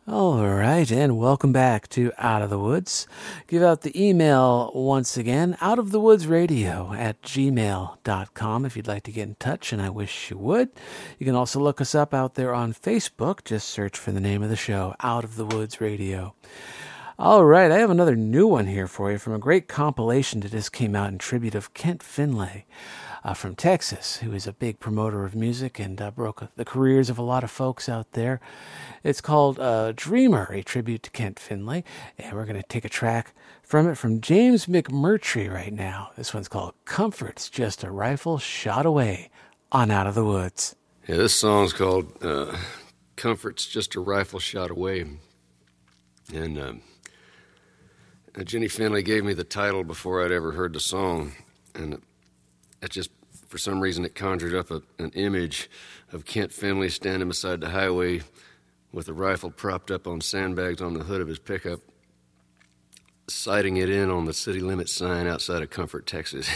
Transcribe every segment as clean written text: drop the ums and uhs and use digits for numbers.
All right, and welcome back to Out of the Woods. Give out the email once again, outofthewoodsradio@gmail.com if you'd like to get in touch, and I wish you would. You can also look us up out there on Facebook. Just search for the name of the show, Out of the Woods Radio. All right, I have another new one here for you from a great compilation that just came out in tribute of Kent Finlay. From Texas, who is a big promoter of music and broke the careers of a lot of folks out there. It's called Dreamer, a tribute to Kent Finlay, and we're going to take a track from it from James McMurtry right now. This one's called Comfort's Just a Rifle Shot Away on Out of the Woods. Yeah, this song's called Comfort's Just a Rifle Shot Away. And Jenny Finlay gave me the title before I'd ever heard the song, and it just, for some reason, it conjured up an image of Kent Finlay standing beside the highway with a rifle propped up on sandbags on the hood of his pickup, sighting it in on the city limit sign outside of Comfort, Texas.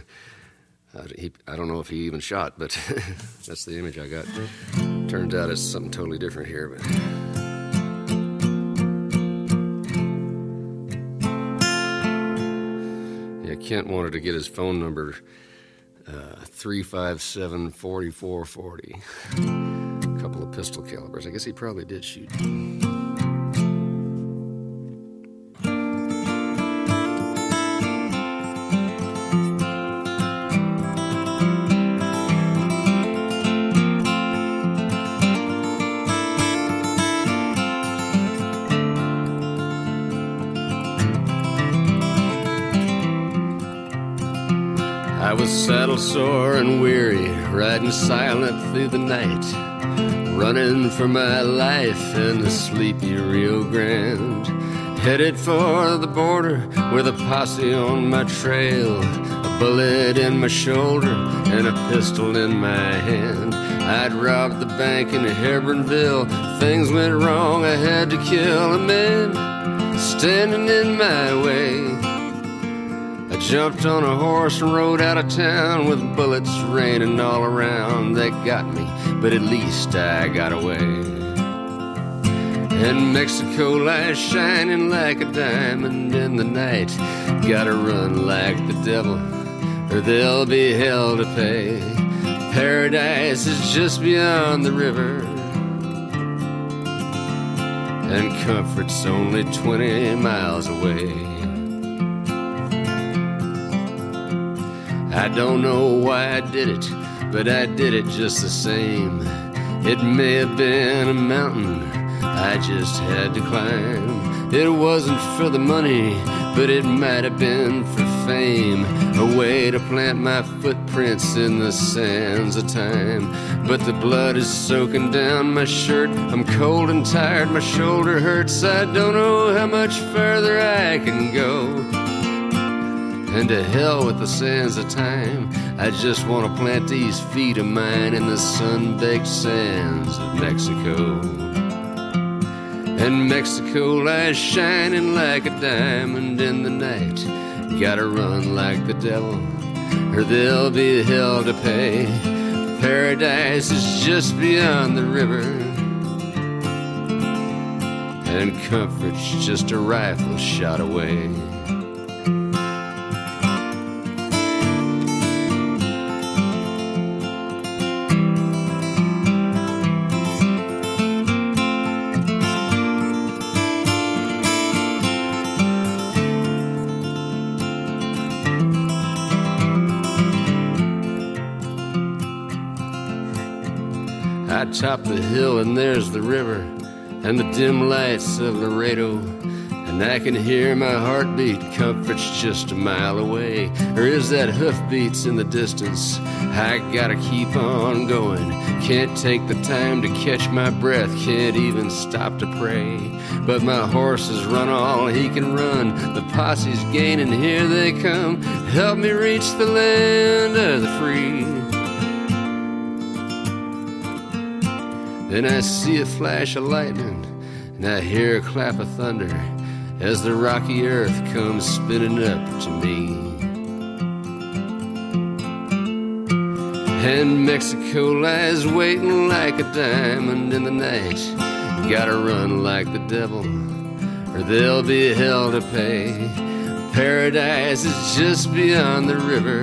I don't know if he even shot, but that's the image I got. Turns out it's something totally different here, but... Yeah, Kent wanted to get his phone number 357-4440. A couple of pistol calibers. I guess he probably did shoot. I was saddle sore and weary, riding silent through the night, running for my life in the sleepy Rio Grande, headed for the border with a posse on my trail, a bullet in my shoulder and a pistol in my hand. I'd robbed the bank in Hebronville, things went wrong, I had to kill a man standing in my way. I jumped on a horse and rode out of town with bullets raining all around. They got me, but at least I got away. And Mexico lies shining like a diamond in the night. Gotta run like the devil, or there'll be hell to pay. Paradise is just beyond the river, and comfort's only 20 miles away. I don't know why I did it, but I did it just the same. It may have been a mountain I just had to climb. It wasn't for the money, but it might have been for fame. A way to plant my footprints in the sands of time. But the blood is soaking down my shirt. I'm cold and tired, my shoulder hurts. I don't know how much further I can go. And to hell with the sands of time. I just want to plant these feet of mine in the sun-baked sands of Mexico. And Mexico lies shining like a diamond in the night. Gotta run like the devil, or there'll be hell to pay. Paradise is just beyond the river, and comfort's just a rifle shot away. I top the hill and there's the river and the dim lights of Laredo, and I can hear my heartbeat. Comfort's just a mile away, or is that hoofbeats in the distance? I gotta keep on going, can't take the time to catch my breath, can't even stop to pray. But my horse has run all he can run, the posse's gaining, here they come. Help me reach the land of the free. Then I see a flash of lightning, and I hear a clap of thunder as the rocky earth comes spinning up to me. And Mexico lies waiting like a diamond in the night. gotta run like the devil, or there'll be hell to pay. Paradise is just beyond the river,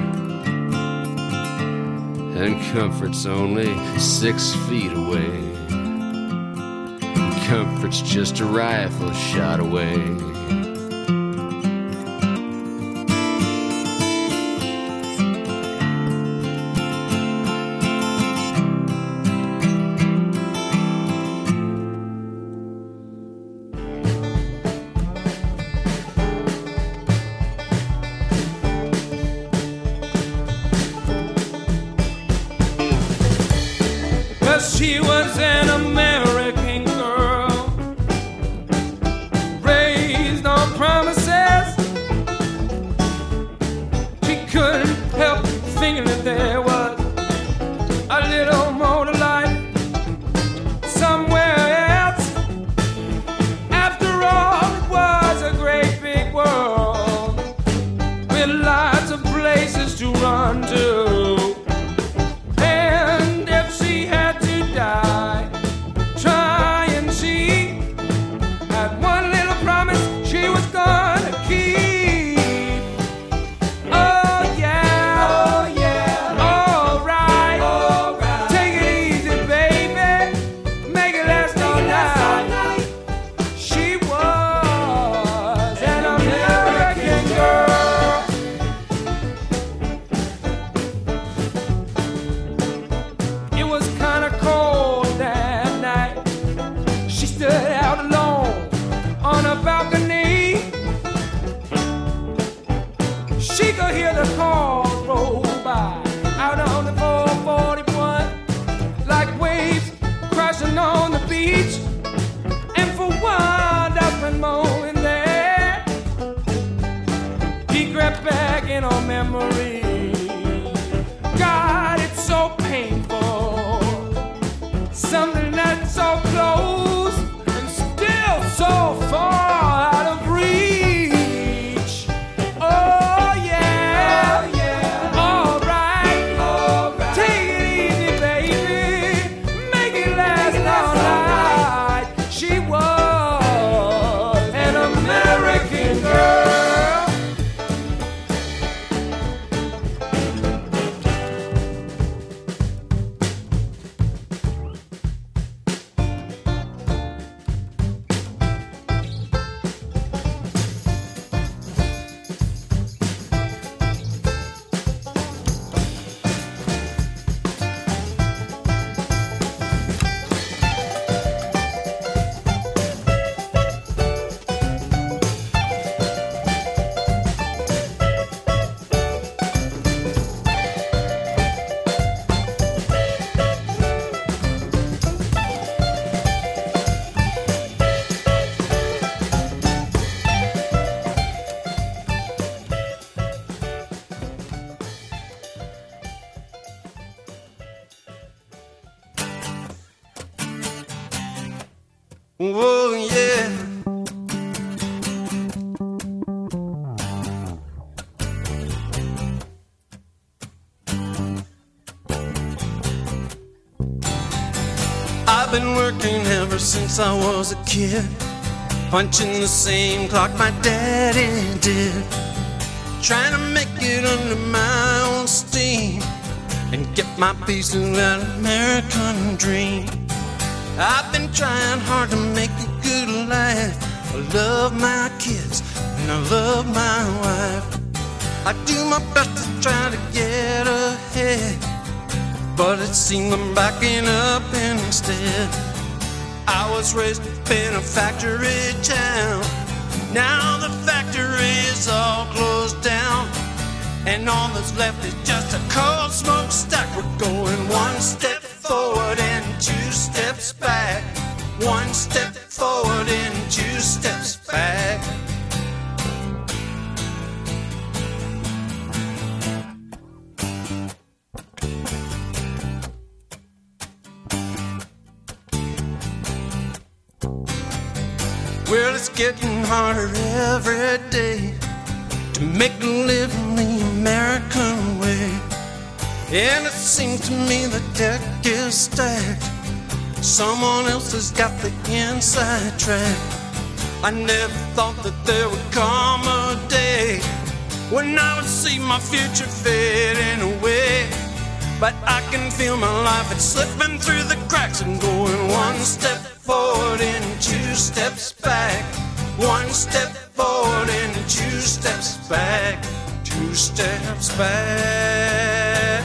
and comfort's only 6 feet away. Comfort's just a rifle shot away. She was an American girl, raised on promises. She couldn't help thinking that there was a little more to life somewhere else. After all, it was a great big world with lots of places to run to. On the beach, and for one dustman mowing there, he crept back in on memory. God, it's so painful, something that's so close and still so far out of reach. Oh yeah, oh, yeah. All right, take it easy, baby, make it last all night. She was an American girl. Oh yeah. I've been working ever since I was a kid, punching the same clock my daddy did, trying to make it under my own steam and get my piece of that American dream. I've been trying hard to make a good life. I love my kids and I love my wife. I do my best to try to get ahead, but it seemed I'm backing up instead. I was raised in a factory town. Now the factory is all closed down, and all that's left is just a cold smokestack. We're going one step forward and 2 steps back. 1 step forward and 2 steps back. Well, it's getting harder every day to make a living the American way. And it seems to me the deck is stacked Someone else has got the inside track. I never thought that there would come a day when I would see my future fading away. But I can feel my life, it's slipping through the cracks and going one step forward and 2 steps back. 1 step forward and 2 steps back. 2 steps back.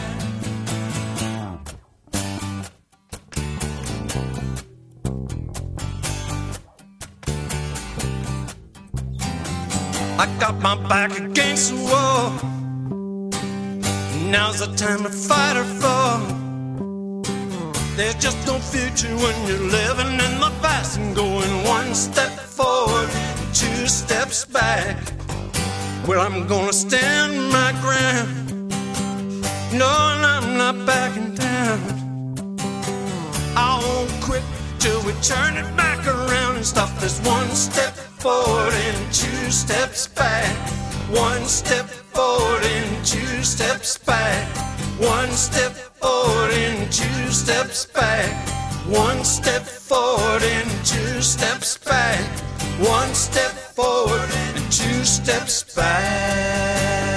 I got my back against the wall. Now's the time to fight or fall. There's just no future when you're living in the past and going 1 step forward, 2 steps back. Well, I'm gonna stand my ground, knowing I'm not backing down. I won't quit till we turn it back around and stop this 1 step forward and 2 steps back. 1 step forward and 2 steps back. 1 step forward and 2 steps back. 1 step forward and 2 steps back. 1 step forward and 2 steps back.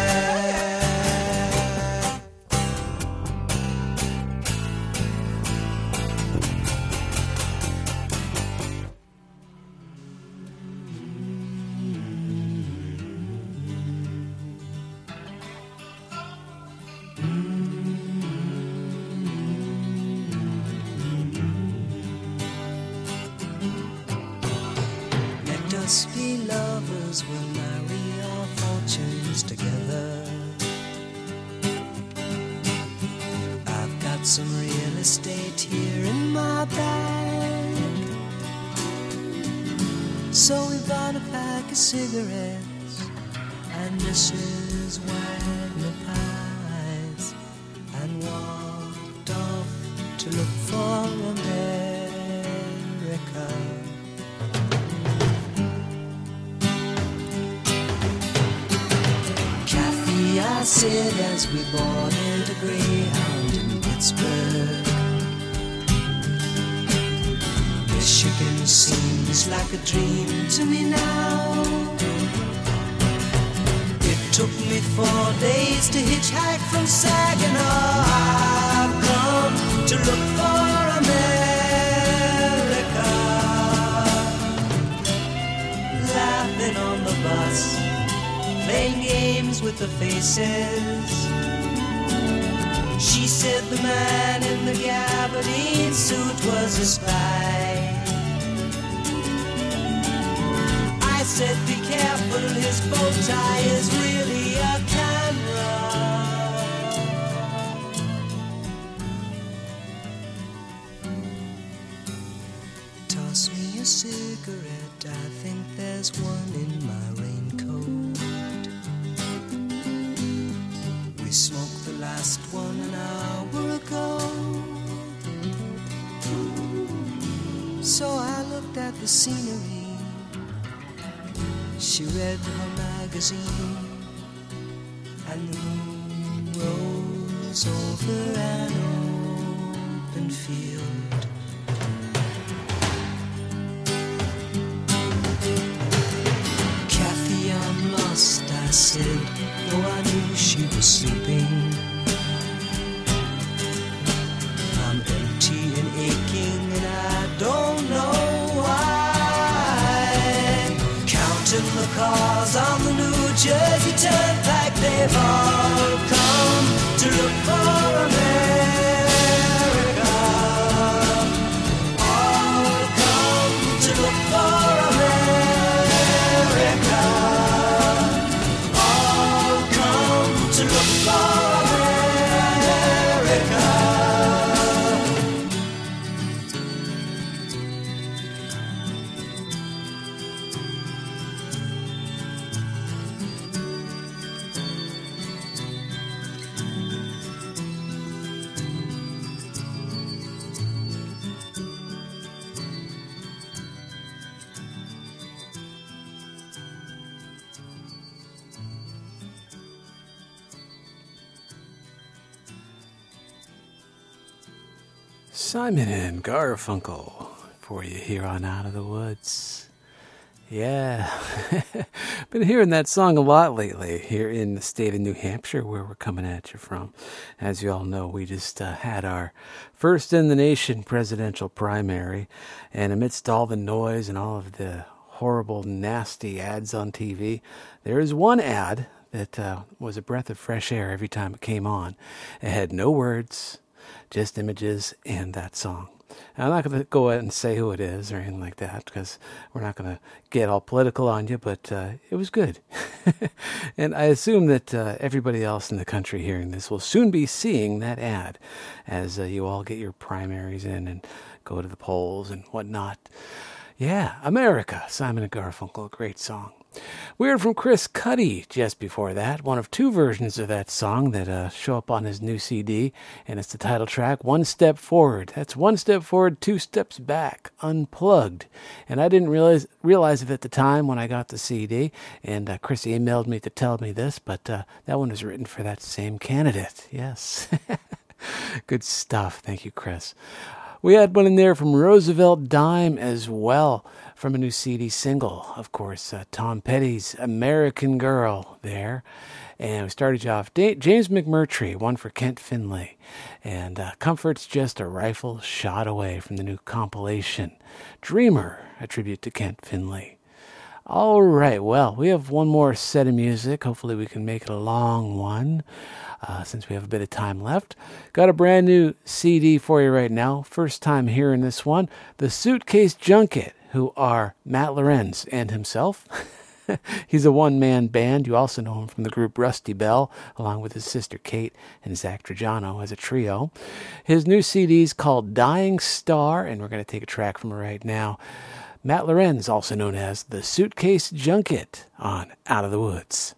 Let's be lovers, we'll marry our fortunes together. I've got some real estate here in my bag, so we bought a pack of cigarettes and Mrs. Wagner pies and walked off to look for America. I said as we boarded a Greyhound in Pittsburgh, Michigan seems like a dream to me now. It took me 4 days to hitchhike from Saginaw. I've come to look for America, laughing on the bus, playing games with the faces. She said the man in the gabardine suit was a spy. I said be careful, his bow tie is really a camera. Toss me a cigarette, I think there's one in my raincoat. We smoked the last one an hour ago. So I looked at the scenery. She read her magazine, and the moon rose over an open field. Kathy, I'm lost, I said, though I knew she was sleeping. I'm empty and aching and I don't know why. Counting the cars on the New Jersey Turnpike, they've all come to look for America. All come to look for America. To look for America. Simon and Garfunkel for you here on Out of the Woods. Yeah, been hearing that song a lot lately here in the state of New Hampshire where we're coming at you from. As you all know, we just had our first in the nation presidential primary, and amidst all the noise and all of the horrible, nasty ads on TV, there is one ad that was a breath of fresh air every time it came on. It had no words, just images and that song. Now, I'm not going to go ahead and say who it is or anything like that because we're not going to get all political on you, but it was good. And I assume that everybody else in the country hearing this will soon be seeing that ad as you all get your primaries in and go to the polls and whatnot. Yeah, America, Simon and Garfunkel, a great song. We heard from Chris Cuddy just before that, one of two versions of that song that show up on his new CD, and it's the title track, One Step Forward. That's one step forward, two steps back, unplugged. And I didn't realize it at the time when I got the CD, and Chris emailed me to tell me this, but that one was written for that same candidate. Yes. Good stuff. Thank you, Chris. We had one in there from Roosevelt Dime as well, from a new CD single, of course, Tom Petty's American Girl there. And we started you off, James McMurtry, one for Kent Finlay. And Comfort's Just a Rifle Shot Away from the new compilation, Dreamer, a tribute to Kent Finlay. All right, well, we have one more set of music. Hopefully we can make it a long one. Since we have a bit of time left. Got a brand new CD for you right now. First time hearing this one. The Suitcase Junket, who are Matt Lorenz and himself. He's a one-man band. You also know him from the group Rusty Bell, along with his sister Kate and Zach Trajano as a trio. His new CD is called Dying Star, and we're going to take a track from it right now. Matt Lorenz, also known as The Suitcase Junket, on Out of the Woods.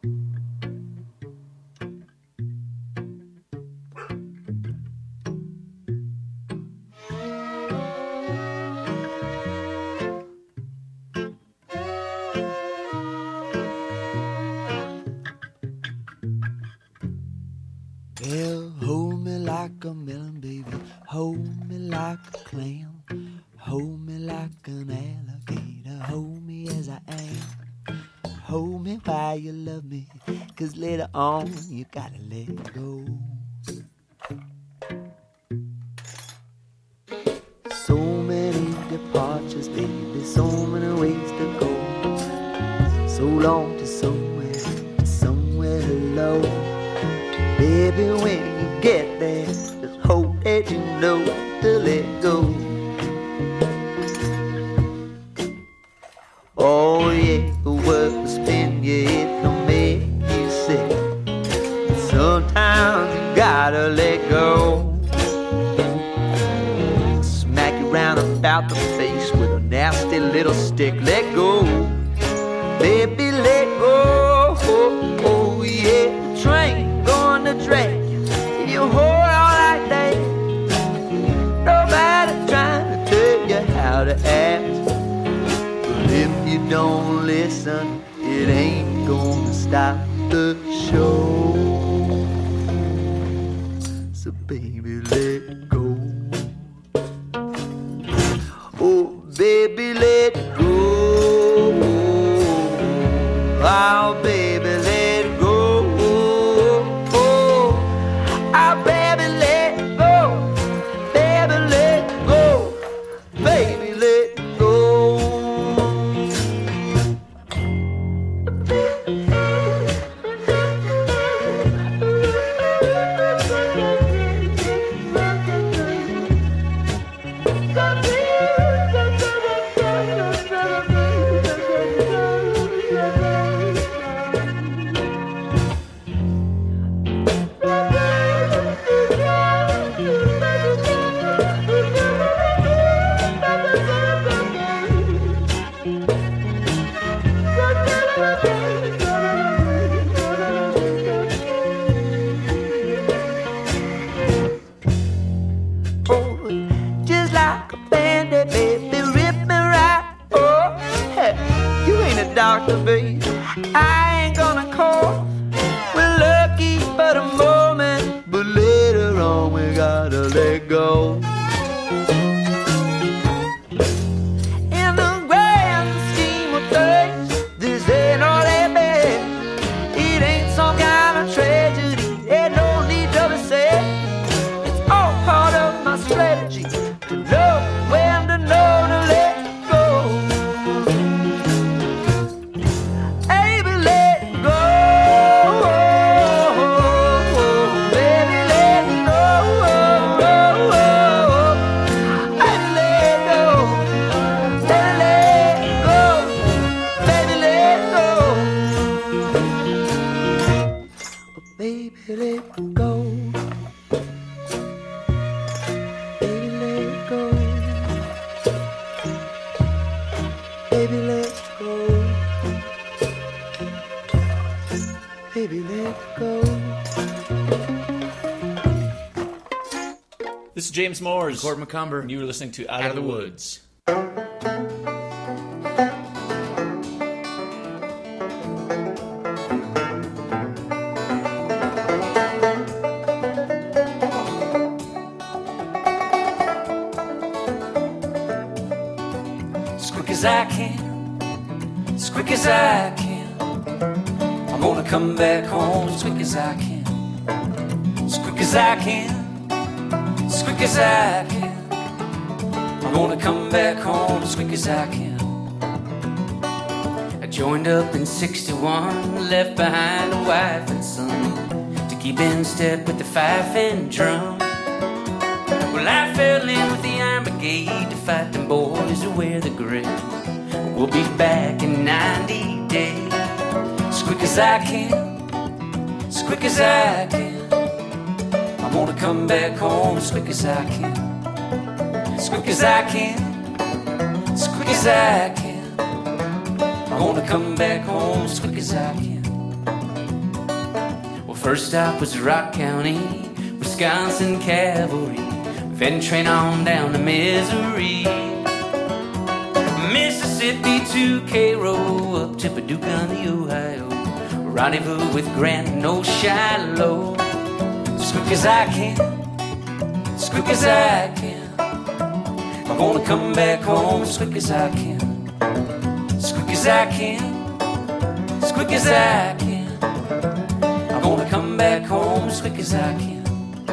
Well, hold me like a melon, baby. Hold me like a clam. Hold me like an alligator. Hold me as I am. Hold me while you love me, 'cause later on you gotta let go. So many departures, baby. So many ways to go. So long to somewhere low. Baby, when you get there, just hope that you know to let go. Oh yeah, the world will spin you, it don't make you sick. Sometimes you gotta let go. Smack you round about the face with a nasty little stick. Let go, baby, let go. Oh yeah, the train going to drag you whole all like that. Nobody trying to tell you how to act, but if you don't listen, it ain't gonna stop the show. So baby, let go. Oh baby, let go. Oh baby, let go. Doctor, babe, I ain't gonna call. We're lucky for the moment, but later on we gotta let go. let go. Baby, let go. This is James Moores. Court McCumber. And you were listening to Out of the Woods. As quick as I can, as quick as I can, I'm gonna come back home as quick as I can. As quick as I can, as quick as I can, I'm gonna come back home as quick as I can. I joined up in 61, left behind a wife and son to keep in step with the fife and drum. Well, I fell in with the Iron Brigade to fight them boys who wear the gray. We'll be back in 90 days. As quick as I can, as quick as I can, I'm gonna come back home as quick as I can. As quick as I can, as quick as I can, I'm gonna come back home as quick as I can. Well, first stop was Rock County, Wisconsin Cavalry. Then train on down to Missouri, Mississippi to Cairo, up to Paducah on the Ohio. Rendezvous with Grant and Old Shiloh. As quick as I can, as quick as I can, I'm gonna come back home as quick as I can. As quick as I can, as quick as I can, I'm gonna come back home as quick as I can.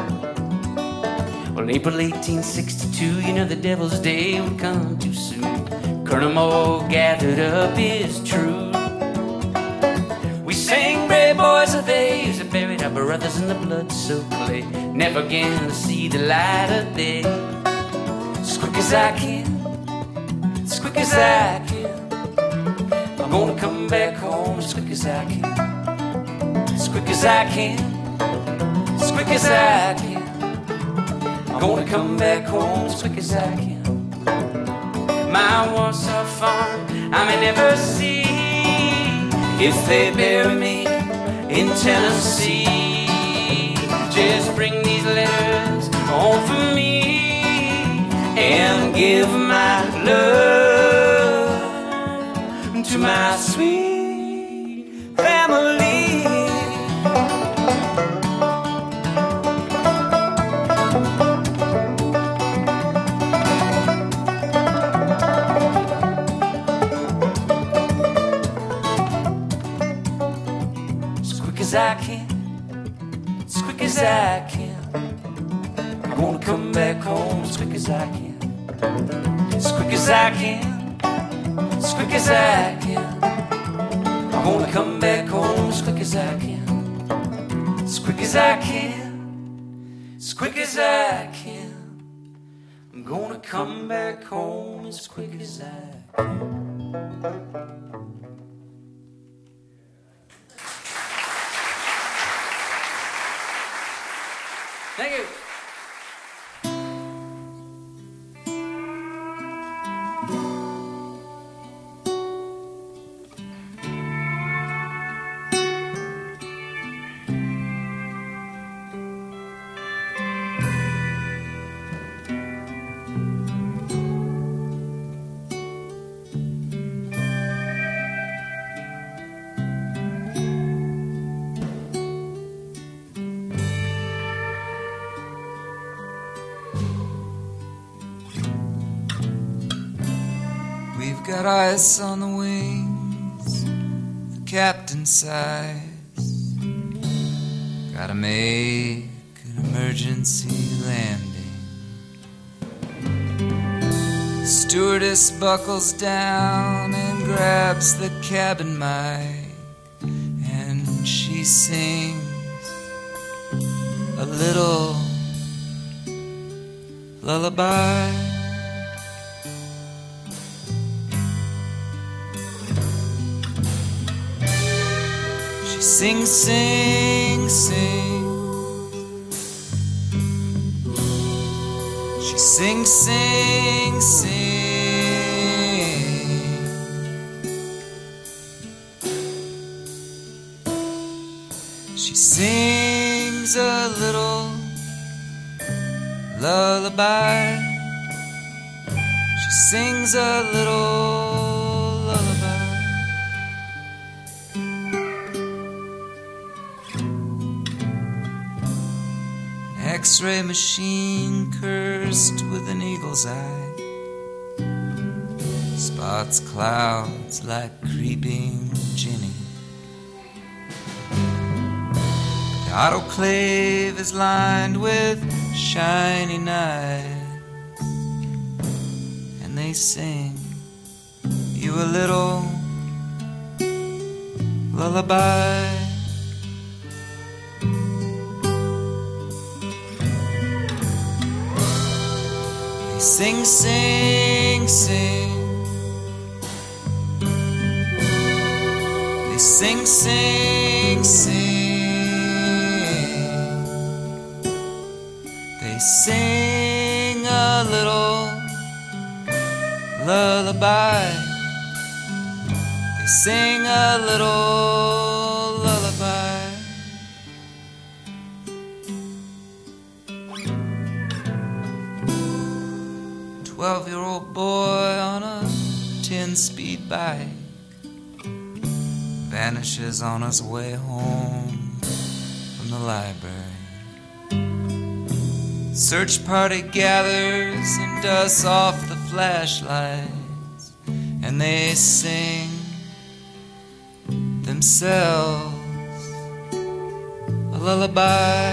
Well, April 1862, you know the devil's day would come too soon. Colonel Moore gathered up his troops. We sang Brave Boys of Days and buried our brothers in the blood-soaked clay, never again to see the light of day. As quick as I can, as quick as I can, I'm gonna come back home as quick as I can. As quick as I can, as quick as I can, I'm gonna come back home as quick as I can. My Warsaw farm I may never see if they bury me in Tennessee. Just bring these letters home for me and give my love to my sweet family. As I can, as quick as I can, I wanna come back home as quick as I can. As quick as I can, as quick as I can, I wanna come back home as quick as I can. As quick as I can, as quick as I can, I'm gonna come back home as quick as I can. Thank you. Got ice on the wings, the captain sighs. Gotta make an emergency landing. Stewardess buckles down and grabs the cabin mic, and she sings a little lullaby. Sing, sing, sing. She sings, sing, sing. She sings a little lullaby. She sings a little lullaby. An X-ray machine cursed with an eagle's eye spots clouds like creeping Ginny. The autoclave is lined with shiny knives, and they sing you a little lullaby. They sing, sing, sing. They sing, sing, sing. They sing a little lullaby. They sing a little lullaby. 12-year-old boy on a 10-speed bike vanishes on his way home from the library. Search party gathers and dusts off the flashlights, and they sing themselves a lullaby.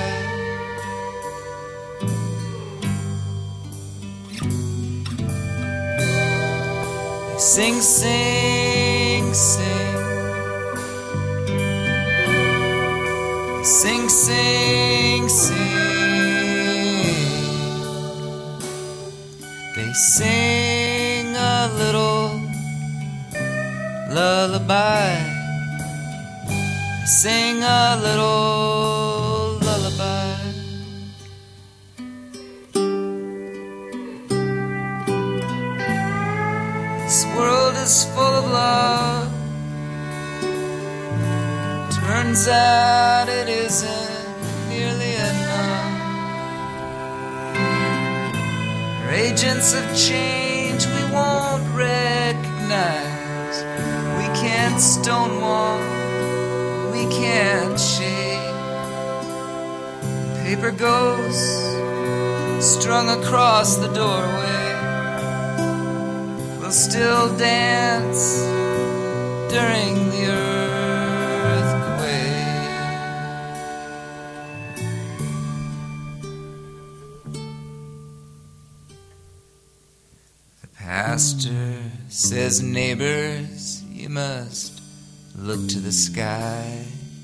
They sing, sing, sing. They sing, sing, sing. They sing a little lullaby. They sing a little lullaby. This world is full of love. Turns out it isn't nearly enough. We're agents of change we won't recognize. We can't stonewall, we can't shake. Paper ghosts strung across the doorway will still dance during the earthquake. The pastor says, neighbors, you must look to the sky.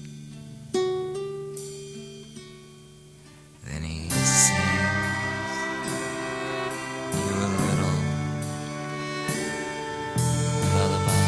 Then he sings you a little lullaby.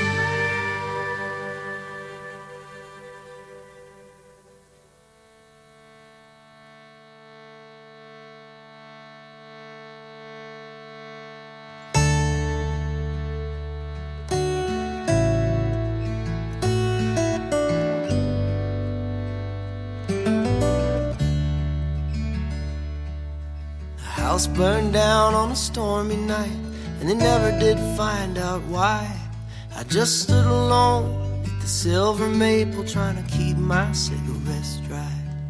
House burned down on a stormy night, and they never did find out why. I just stood alone at the silver maple, trying to keep my cigarettes dry.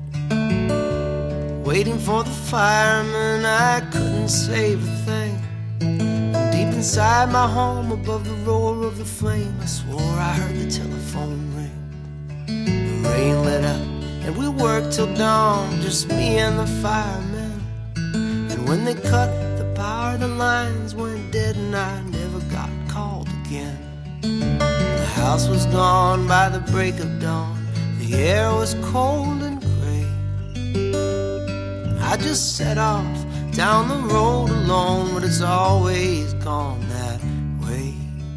Waiting for the fireman, I couldn't save a thing. And deep inside my home, above the roar of the flame, I swore I heard the telephone ring. The rain let up, and we worked till dawn, just me and the fireman. When they cut the power, the lines went dead, and I never got called again. The house was gone by the break of dawn. The air was cold and gray. I just set off down the road alone, but it's always gone that way.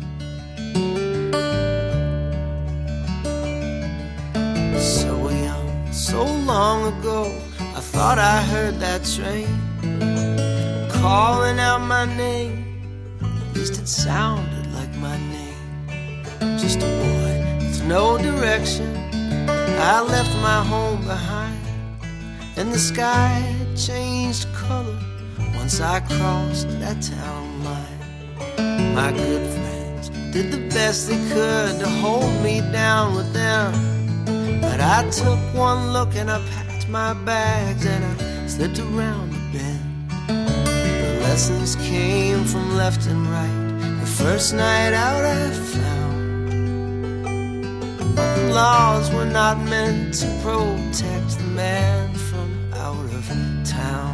So young, so long ago, I thought I heard that train calling out my name. At least it sounded like my name. Just a boy with no direction. I left my home behind, and the sky changed color once I crossed that town line. My good friends did the best they could to hold me down with them, but I took one look and I packed my bags and I slipped around the bend. The lessons came from left and right. The first night out I found the laws were not meant to protect the man from out of town.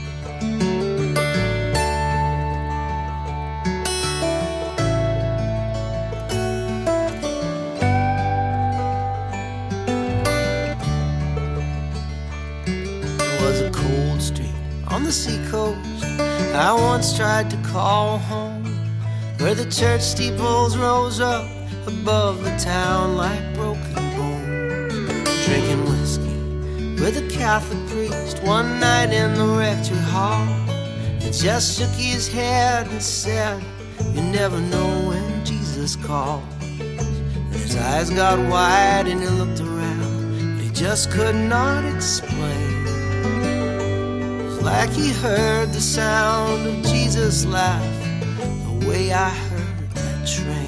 It was a cold street on the seacoast I once tried to call home, where the church steeples rose up above the town like broken bones. Drinking whiskey with a Catholic priest one night in the rectory hall. He just shook his head and said, "You never know when Jesus calls." And his eyes got wide and he looked around, but he just could not explain. It was like he heard the sound of Jesus laugh the way I heard that train.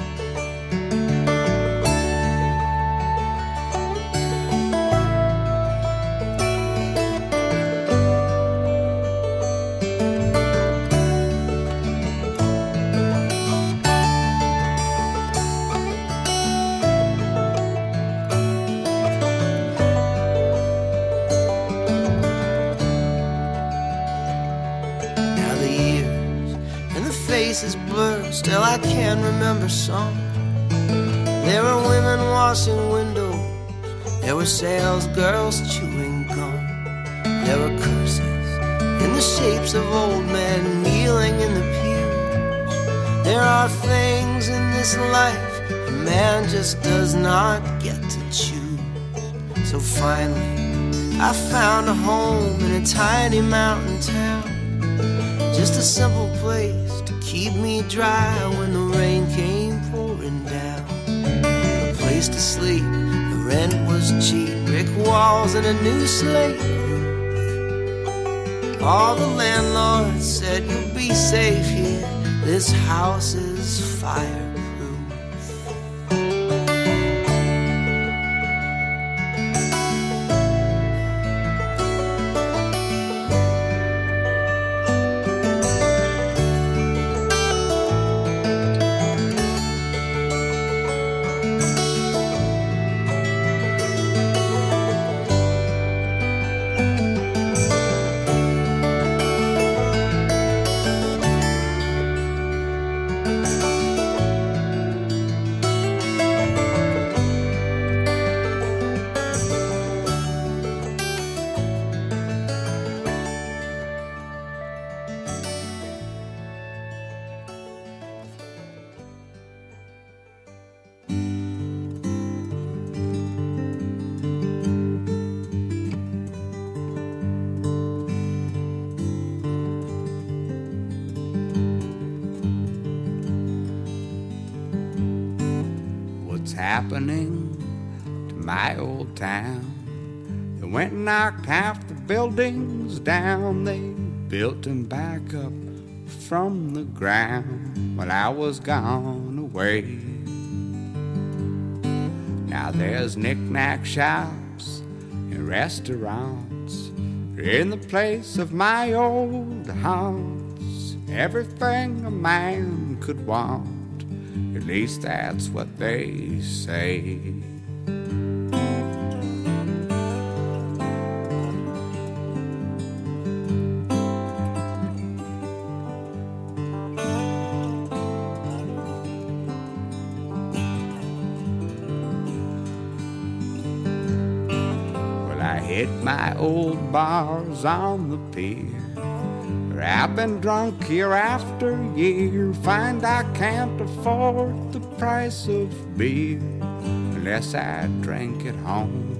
Still I can remember some. There were women washing windows, there were sales girls chewing gum, there were curses in the shapes of old men kneeling in the pews. There are things in this life a man just does not get to choose. So finally I found a home in a tiny mountain town, just a simple place keep me dry when the rain came pouring down. A place to sleep, the rent was cheap, brick walls and a new slate roof. All the landlords said you'll be safe here, this house is fireproof. Happening to my old town. They went and knocked half the buildings down. They built them back up from the ground while I was gone away. Now there's knick-knack shops and restaurants in the place of my old haunts. Everything a man could want, at least that's what they say. Well, I hit my old bars on the pier. I've been drunk year after year, find I can't afford the price of beer unless I drink at home.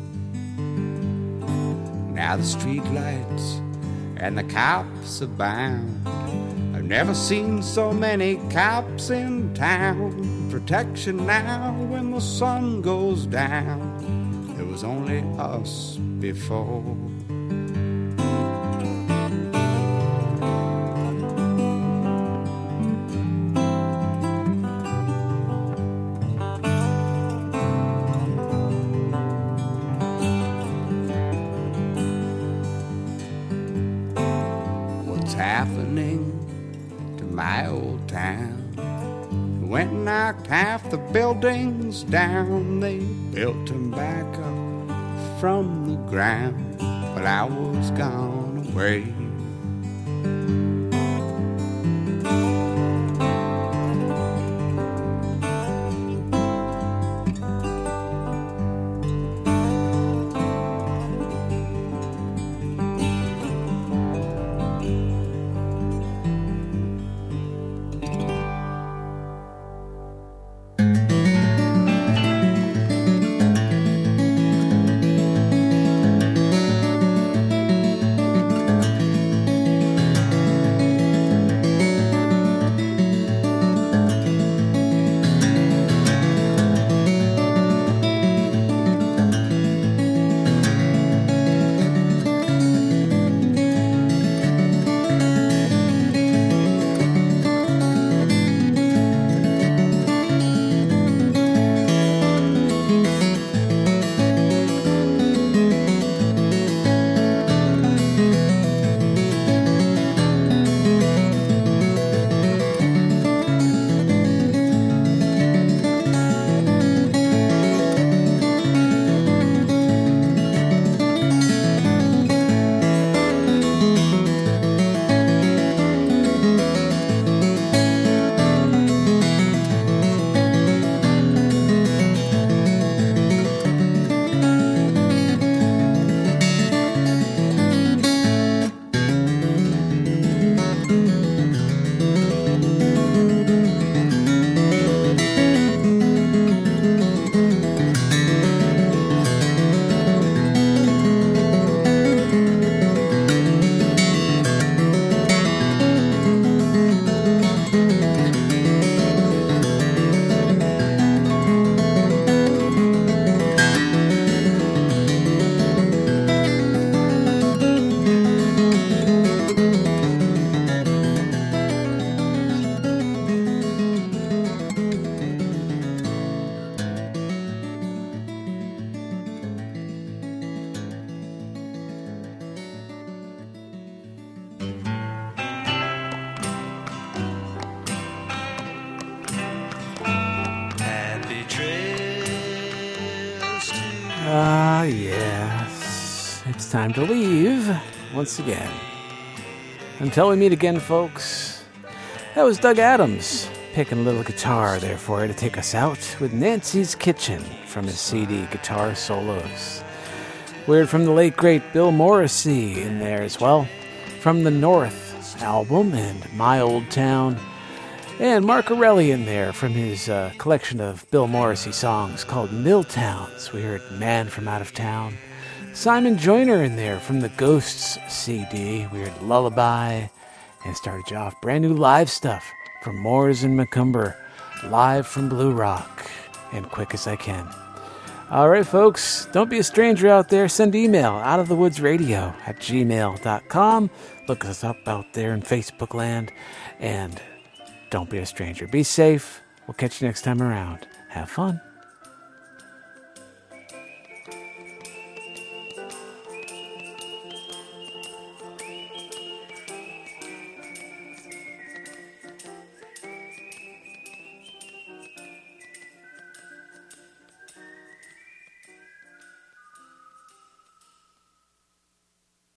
Now the streetlights and the cops abound. I've never seen so many cops in town. Protection now when the sun goes down. was only us before. What's happening to my old town? Went and knocked half the buildings down. They built them back up from the ground, but I was gone away. Yes. It's time to leave once again. Until we meet again, folks. That was Doug Adams picking a little guitar there for you to take us out with Nancy's Kitchen from his CD Guitar Solos. We heard from the late great Bill Morrissey in there as well, from the North album and My Old Town. And Mark Arelli in there from his collection of Bill Morrissey songs called Milltowns. We heard Man from Out of Town. Simon Joyner in there from the Ghosts CD. We heard Lullaby. And started you off brand new live stuff from Moores and Macumber, live from Blue Rock, and Quick as I Can. All right, folks, don't be a stranger out there. Send email outofthewoodsradio@gmail.com. Look us up out there in Facebook land, and don't be a stranger. Be safe. We'll catch you next time around. Have fun.